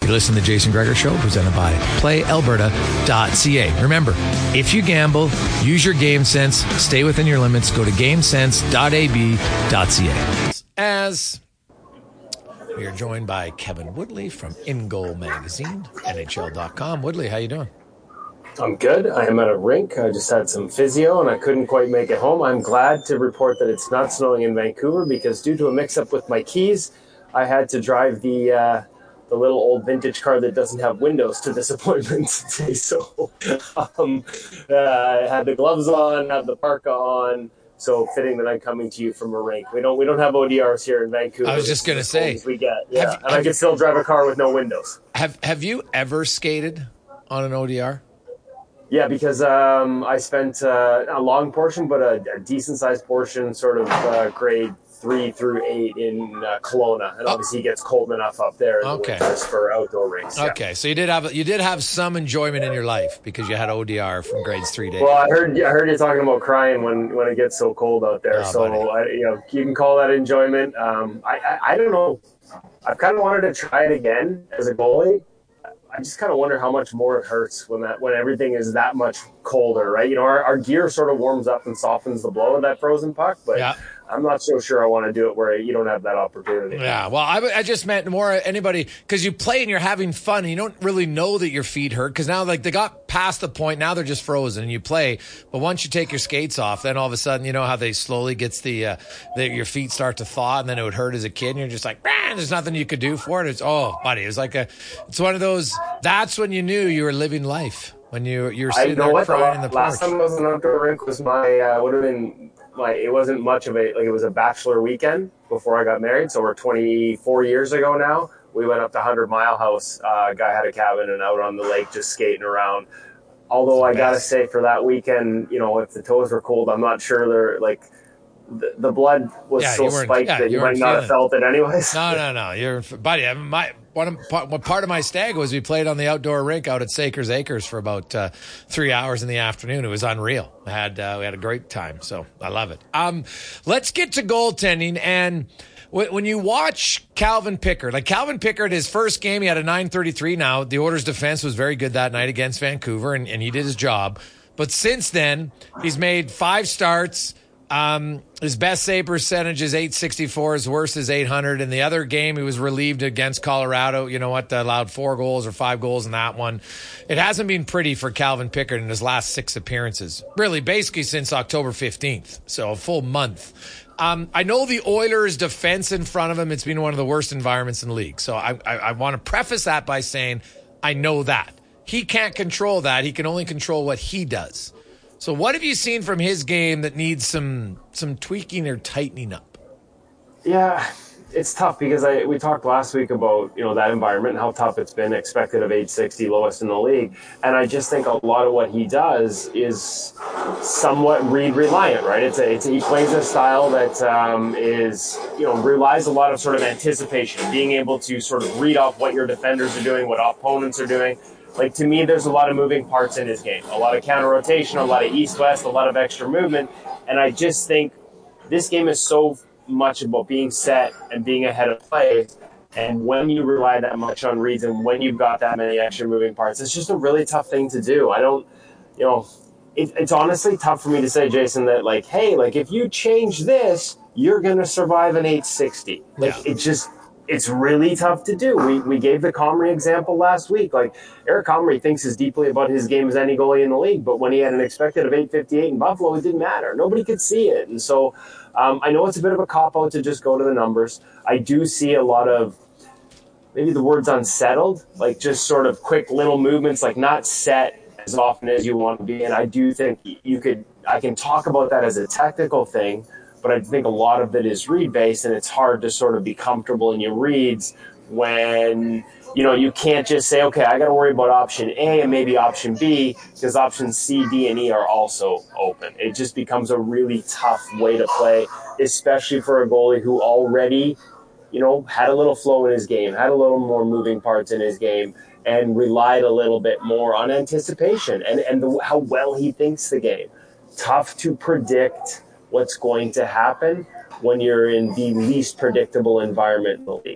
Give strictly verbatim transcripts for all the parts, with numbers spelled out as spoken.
You're listening to the Jason Gregor Show, presented by play alberta dot c a. Remember, if you gamble, use your game sense, stay within your limits, go to game sense dot a b dot c a. As we are joined by Kevin Woodley from In Goal Magazine, N H L dot com. Woodley, how you doing? I'm good. I am at a rink. I just had some physio and I couldn't quite make it home. I'm glad to report that it's not snowing in Vancouver because due to a mix-up with my keys, I had to drive the uh, the little old vintage car that doesn't have windows to this appointment today. So um, uh, I had the gloves on, had the parka on. So fitting that I'm coming to you from a rink. We don't we don't have O D Rs here in Vancouver. I was just going to say we get yeah, have, and have I can still drive a car with no windows. Have Have you ever skated on an O D R? Yeah, because um, I spent uh, a long portion, but a, a decent sized portion, sort of uh, grade three through eight in uh, Kelowna, and obviously it gets cold enough up there in okay. the winters for outdoor rinks. Yeah. Okay, so you did have you did have some enjoyment in your life because you had O D R from grades three to eight. Well, I heard I heard you talking about crying when, when it gets so cold out there. Oh, so I, you know, you can call that enjoyment. Um, I, I I don't know. I've kind of wanted to try it again as a goalie. I just kind of wonder how much more it hurts when that when everything is that much colder, right? You know, our, our gear sort of warms up and softens the blow of that frozen puck, but yeah. I'm not so sure I want to do it where you don't have that opportunity. Yeah, well, I, I just meant more anybody, because you play and you're having fun and you don't really know that your feet hurt because now like they got past the point, now they're just frozen and you play. But once you take your skates off, then all of a sudden, you know how they slowly gets the, uh, the your feet start to thaw and then it would hurt as a kid and you're just like, man, there's nothing you could do for it. It's, oh, buddy, it was like a, it's one of those, that's when you knew you were living life. When you, you're sitting there what, crying the, in the porch. Last time I was in an outdoor rink was my, uh, would have been, like it wasn't much of a like it was a bachelor weekend before I got married, so we're twenty-four years ago now. We went up to Hundred Mile House. Uh, guy had a cabin and out on the lake just skating around. Although I gotta say for that weekend, you know, if the toes were cold, I'm not sure they're like the, the blood was yeah, so spiked yeah, that you, you might not have felt it anyways. No, no, no. You're buddy. My one of, part of my stag was we played on the outdoor rink out at Sakers Acres for about uh, three hours in the afternoon. It was unreal. We had uh, we had a great time. So I love it. Um, let's get to goaltending. And w- when you watch Calvin Pickard, like Calvin Pickard, his first game, he had a nine thirty-three. Now the Oilers' defense was very good that night against Vancouver, and, and he did his job. But since then, he's made five starts. Um, his best save percentage is eight sixty-four. His worst is eight hundred. In the other game, he was relieved against Colorado. You know what? Allowed four goals or five goals in that one. It hasn't been pretty for Calvin Pickard in his last six appearances. Really, basically since October fifteenth. So a full month. Um, I know the Oilers' defense in front of him, it's been one of the worst environments in the league. So I, I, I want to preface that by saying I know that. He can't control that. He can only control what he does. So what have you seen from his game that needs some some tweaking or tightening up? Yeah, it's tough because I we talked last week about, you know, that environment and how tough it's been, expected of eight sixty, lowest in the league. And I just think a lot of what he does is somewhat read reliant, right? It's a, it's a, he plays a style that um, is, you know, relies a lot of sort of anticipation, being able to sort of read off what your defenders are doing, what opponents are doing. Like, to me, there's a lot of moving parts in his game. A lot of counter rotation, a lot of east-west, a lot of extra movement. And I just think this game is so much about being set and being ahead of play. And when you rely that much on reads and when you've got that many extra moving parts, it's just a really tough thing to do. I don't, you know, it, it's honestly tough for me to say, Jason, that like, hey, like if you change this, you're going to survive an eight sixty. Like, yeah. It just... It's really tough to do. We we gave the Comrie example last week. Like, Eric Comrie thinks as deeply about his game as any goalie in the league, but when he had an expected of eight fifty-eight in Buffalo, it didn't matter. Nobody could see it. And so um, I know it's a bit of a cop-out to just go to the numbers. I do see a lot of, maybe the word's unsettled, like just sort of quick little movements, like not set as often as you want to be. And I do think you could, I can talk about that as a technical thing, but I think a lot of it is read-based, and it's hard to sort of be comfortable in your reads when, you know, you can't just say, okay, I got to worry about option A and maybe option B because options C, D, and E are also open. It just becomes a really tough way to play, especially for a goalie who already, you know, had a little flow in his game, had a little more moving parts in his game, and relied a little bit more on anticipation and, and the, how well he thinks the game. Tough to predict what's going to happen when you're in the least predictable environment in the league.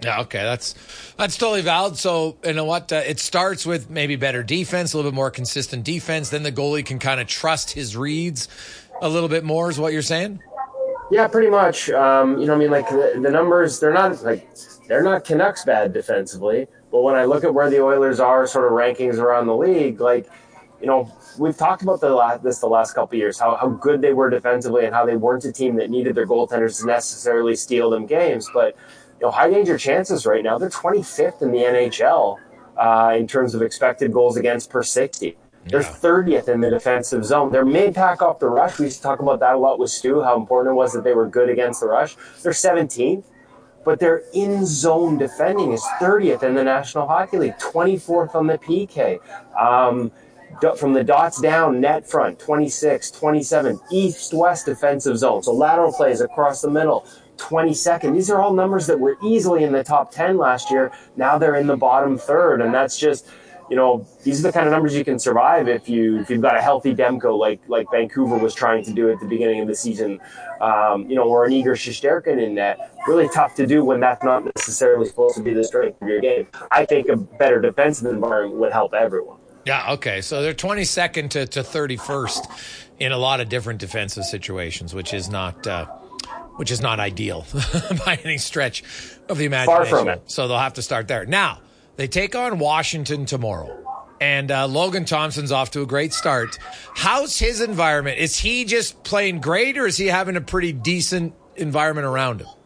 Yeah, okay, that's that's totally valid. So, you know what? Uh, it starts with maybe better defense, a little bit more consistent defense. Then the goalie can kind of trust his reads a little bit more, is what you're saying? Yeah, pretty much. Um, you know, I mean, like the, the numbers, they're not like they're not Canucks bad defensively. But when I look at where the Oilers are, sort of rankings around the league, like, you know, we've talked about the last, this the last couple of years, how, how good they were defensively and how they weren't a team that needed their goaltenders to necessarily steal them games. But, you know, high danger chances right now, they're twenty-fifth in the N H L uh, in terms of expected goals against per sixty. They're Yeah. thirtieth in the defensive zone. They're mid-pack off the rush. We used to talk about that a lot with Stu, how important it was that they were good against the rush. They're seventeenth, but their in-zone defending is thirtieth in the National Hockey League, twenty-fourth on the P K. Um, from the dots down, net front, twenty-six, twenty-seven, east-west defensive zone. So lateral plays across the middle, twenty-second. These are all numbers that were easily in the top ten last year. Now they're in the bottom third, and that's just... You know, these are the kind of numbers you can survive if, you, if you've got a healthy Demko like like Vancouver was trying to do at the beginning of the season, um, you know, or an Igor Shesterkin in net. Really tough to do when that's not necessarily supposed to be the strength of your game. I think a better defensive environment would help everyone. Yeah, okay. So they're twenty-second to, to thirty-first in a lot of different defensive situations, which is not uh, which is not ideal by any stretch of the imagination. Far from it. So they'll have to start there. Now, they take on Washington tomorrow, and uh, Logan Thompson's off to a great start. How's his environment? Is he just playing great, or is he having a pretty decent environment around him?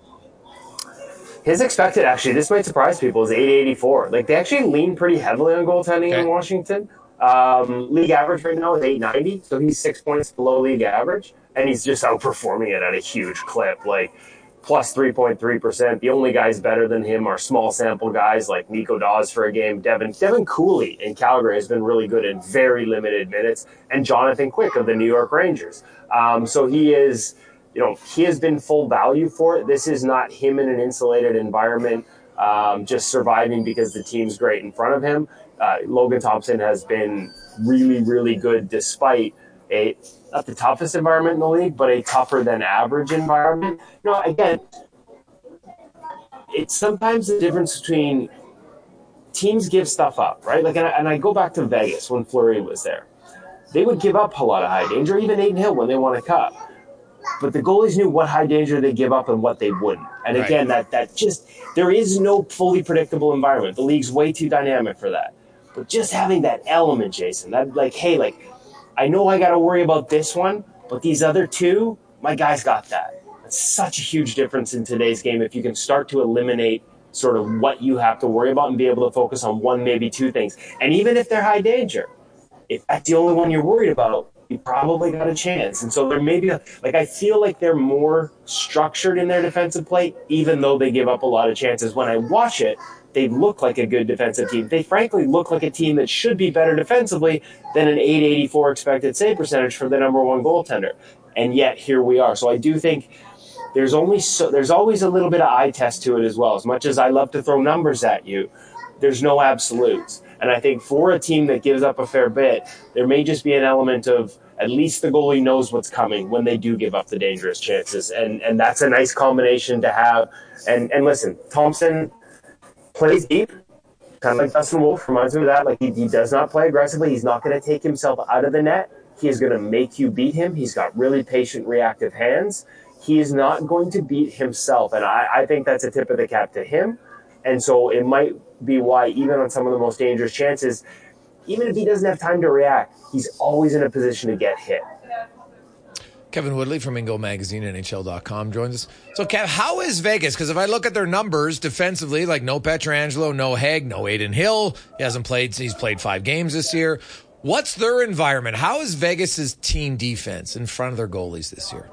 His expected, actually, this might surprise people, is eight eighty-four. Like, they actually lean pretty heavily on goaltending Okay. in Washington. Um, league average right now is eight ninety, so he's six points below league average, and he's just outperforming it at a huge clip. Like, plus three point three percent. The only guys better than him are small sample guys like Nico Dawes for a game. Devin Devin Cooley in Calgary has been really good in very limited minutes. And Jonathan Quick of the New York Rangers. Um, so he is, you know, he has been full value for it. This is not him in an insulated environment, um, just surviving because the team's great in front of him. Uh, Logan Thompson has been really, really good despite a not the toughest environment in the league, but a tougher than average environment. You know, again, it's sometimes the difference between teams give stuff up, right? Like, and I, and I go back to Vegas when Fleury was there. They would give up a lot of high danger, even Aiden Hill when they won a cup. But the goalies knew what high danger they give up and what they wouldn't. And again, right. that that just there is no fully predictable environment. The league's way too dynamic for that. But just having that element, Jason, that like, hey, like, I know I got to worry about this one, but these other two, my guys got that. That's such a huge difference in today's game if you can start to eliminate sort of what you have to worry about and be able to focus on one, maybe two things. And even if they're high danger, if that's the only one you're worried about, you probably got a chance. And so there may be, a, like, I feel like they're more structured in their defensive play, even though they give up a lot of chances. When I watch it, they look like a good defensive team. They frankly look like a team that should be better defensively than an eight eighty-four expected save percentage for the number one goaltender. And yet here we are. So I do think there's only so, there's always a little bit of eye test to it as well. As much as I love to throw numbers at you, there's no absolutes. And I think for a team that gives up a fair bit, there may just be an element of at least the goalie knows what's coming when they do give up the dangerous chances. And and that's a nice combination to have. And and listen, Thompson plays deep, kind of like Dustin Wolf, reminds me of that. Like, he, he does not play aggressively. He's not going to take himself out of the net. He is going to make you beat him. He's got really patient, reactive hands. He is not going to beat himself. And I, I think that's a tip of the cap to him. And so it might be why even on some of the most dangerous chances, even if he doesn't have time to react, he's always in a position to get hit. Kevin Woodley from Ingo Magazine, N H L dot com joins us. So, Kev, how is Vegas? Because if I look at their numbers defensively, like no Pietrangelo, no Haig, no Aiden Hill, he hasn't played, he's played five games this year. What's their environment? How is Vegas's team defense in front of their goalies this year?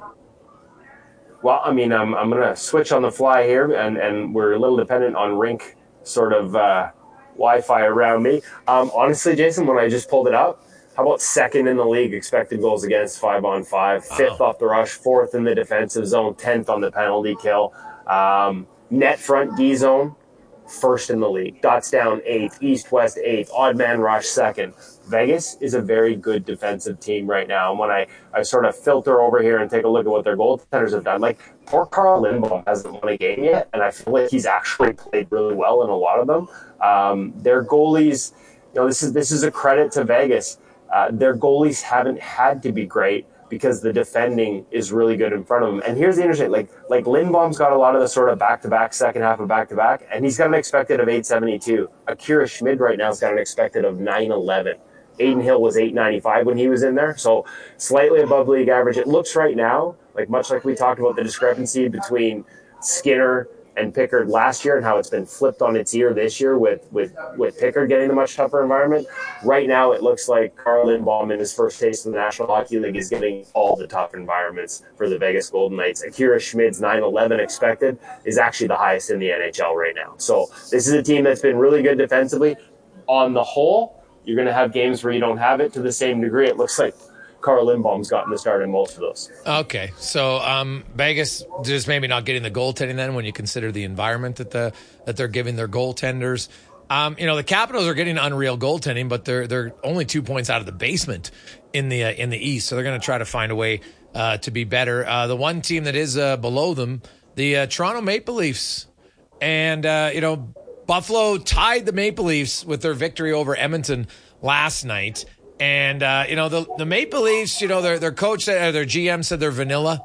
Well, I mean, I'm, I'm going to switch on the fly here, and, and we're a little dependent on rink sort of uh, Wi-Fi around me. Um, honestly, Jason, when I just pulled it up, how about second in the league expected goals against five on five, fifth wow. off the rush, fourth in the defensive zone, tenth on the penalty kill. Um, net front D zone, first in the league. Dots down eighth, East West eighth, odd man rush second. Vegas is a very good defensive team right now. And when I, I sort of filter over here and take a look at what their goaltenders have done, like poor Carl Lindblom hasn't won a game yet, and I feel like he's actually played really well in a lot of them. Um, their goalies, you know, this is this is a credit to Vegas. Uh, their goalies haven't had to be great because the defending is really good in front of them. And here's the interesting, like like Lindblom's got a lot of the sort of back-to-back, second half of back-to-back, and he's got an expected of eight seventy-two. Akira Schmid right now has got an expected of nine eleven. Aiden Hill was eight ninety-five when he was in there, so slightly above league average. It looks right now, like much like we talked about the discrepancy between Skinner and Pickard last year and how it's been flipped on its ear this year with, with, with Pickard getting the much tougher environment. Right now it looks like Carl Lindblom in his first taste of the National Hockey League is getting all the tough environments for the Vegas Golden Knights. Akira Schmid's nine eleven expected is actually the highest in the N H L right now. So this is a team that's been really good defensively. On the whole, you're going to have games where you don't have it to the same degree. It looks like Carl Lindblom's gotten the start in most of those. Okay, so um, Vegas just maybe not getting the goaltending then when you consider the environment that the that they're giving their goaltenders. Um, you know, the Capitals are getting unreal goaltending, but they're they're only two points out of the basement in the uh, in the East, so they're going to try to find a way uh, to be better. Uh, the one team that is uh, below them, the uh, Toronto Maple Leafs, and uh, you know. Buffalo tied the Maple Leafs with their victory over Edmonton last night. And, uh, you know, the, the Maple Leafs, you know, their their coach, uh, their G M said they're vanilla.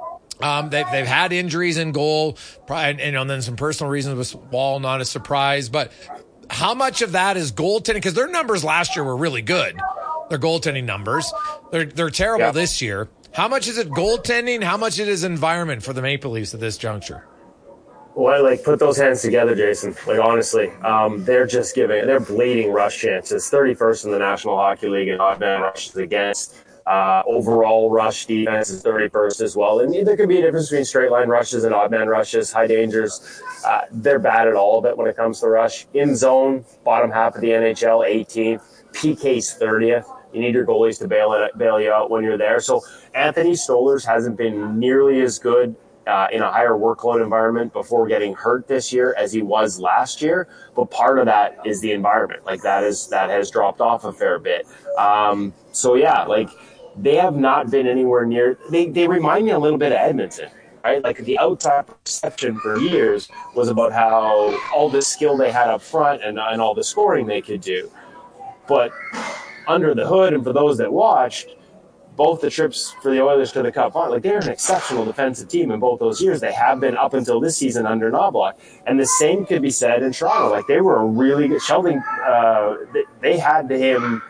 Um, they, they've had injuries in goal, and, and, and then some personal reasons with Wall, not a surprise. But how much of that is goaltending? Because their numbers last year were really good, their goaltending numbers. They're, they're terrible yeah. this year. How much is it goaltending? How much it is environment for the Maple Leafs at this juncture? Well, like, put those hands together, Jason. Like, honestly, um, they're just giving, they're bleeding rush chances. thirty-first in the National Hockey League in odd man rushes against. Uh, overall rush defense is thirty-first as well. And there could be a difference between straight line rushes and odd man rushes, high dangers. Uh, they're bad at all of it when it comes to rush. In zone, bottom half of the N H L, eighteenth. P K's thirtieth. You need your goalies to bail it, bail you out when you're there. So Anthony Stolarz hasn't been nearly as good Uh, in a higher workload environment before getting hurt this year as he was last year. But part of that is the environment. Like that is, that has dropped off a fair bit. Um, so yeah, like they have not been anywhere near, they, they remind me a little bit of Edmonton, right? Like the outside perception for years was about how all the skill they had up front and, and all the scoring they could do. But under the hood, and for those that watched, both the trips for the Oilers to the Cup final, like they're an exceptional defensive team in both those years. They have been up until this season under Knoblauch. And the same could be said in Toronto. Like they were a really good, Sheldon, uh, they, they had him,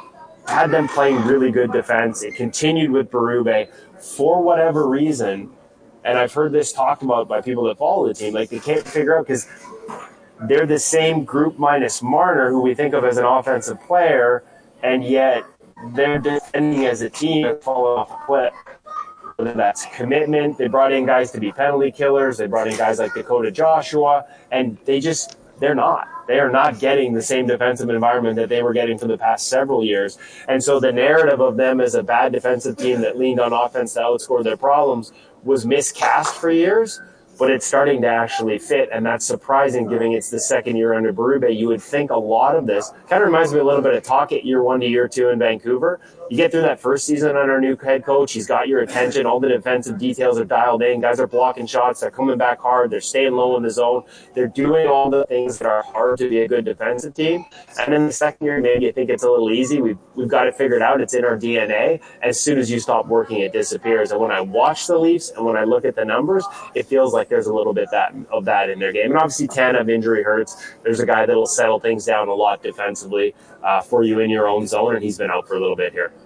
had them playing really good defense. It continued with Berube for whatever reason. And I've heard this talked about by people that follow the team. Like they can't figure out because they're the same group minus Marner, who we think of as an offensive player, and yet they're defending as a team and falling off a cliff. Whether that's commitment, they brought in guys to be penalty killers, they brought in guys like Dakota Joshua, and they just, they're not. They are not getting the same defensive environment that they were getting for the past several years. And so the narrative of them as a bad defensive team that leaned on offense to outscore their problems was miscast for years, but it's starting to actually fit, and that's surprising given it's the second year under Berube. You would think a lot of this kind of reminds me a little bit of Tocchet year one to year two in Vancouver. You get through that first season under our new head coach, he's got your attention, all the defensive details are dialed in, guys are blocking shots, they're coming back hard, they're staying low in the zone, they're doing all the things that are hard to be a good defensive team. And then the second year, maybe you think it's a little easy, we've, we've got it figured out, it's in our D N A. As soon as you stop working, it disappears. And when I watch the Leafs and when I look at the numbers, it feels like there's a little bit that of that in their game. And obviously Tanev injury hurts. There's a guy that'll settle things down a lot defensively uh, for you in your own zone, and he's been out for a little bit here.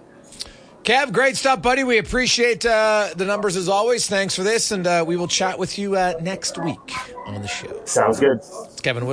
Kev, great stuff, buddy. We appreciate uh, the numbers as always. Thanks for this, and uh, we will chat with you uh, next week on the show. Sounds good. It's Kevin Wood.